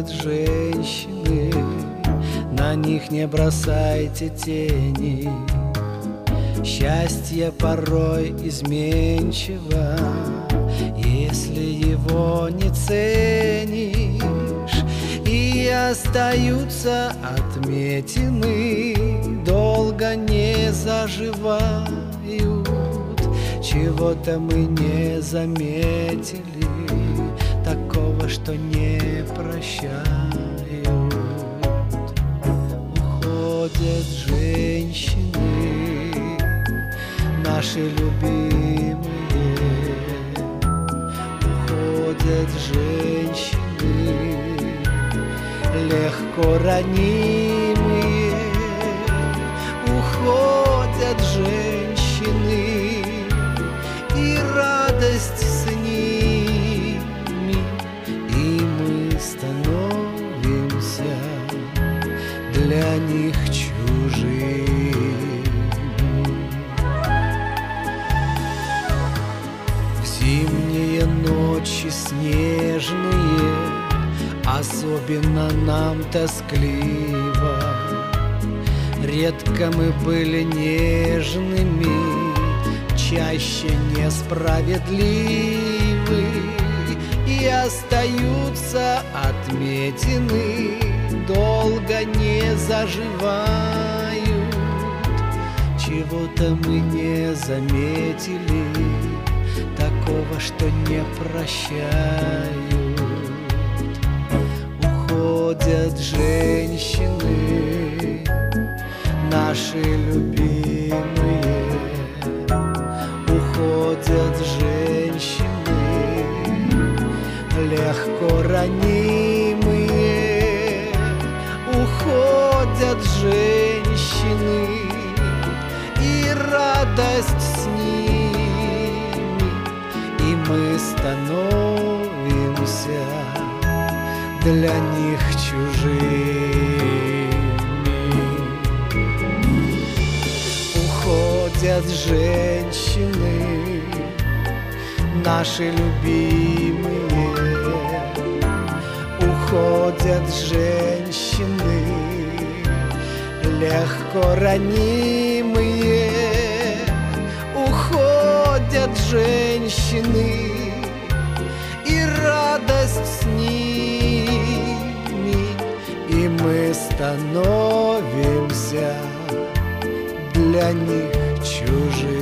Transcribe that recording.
уходят женщины, на них не бросайте тени. Счастье порой изменчиво, если его не ценишь. И остаются отметины, долго не заживают. Чего-то мы не заметили, такого, что не прощают. Уходят женщины, наши любимые. Уходят женщины, легко ранимые. Уходят женщины, и радость с ними, и мы становимся для них чужими. В зимние ночи снежные особенно нам тоскливо. Редко мы были нежными, чаще несправедливы. И остаются отметины, долго не заживают. Чего-то мы не заметили, такого, что не прощают. Уходят женщины, наши любимые. Уходят женщины, легко ранимые. Уходят женщины, и радость с ними, и мы становимся для них чужими. Уходят женщины, наши любимые. Уходят женщины, легко ранимые. Уходят женщины, и радость с ними, и мы становимся для них чужими.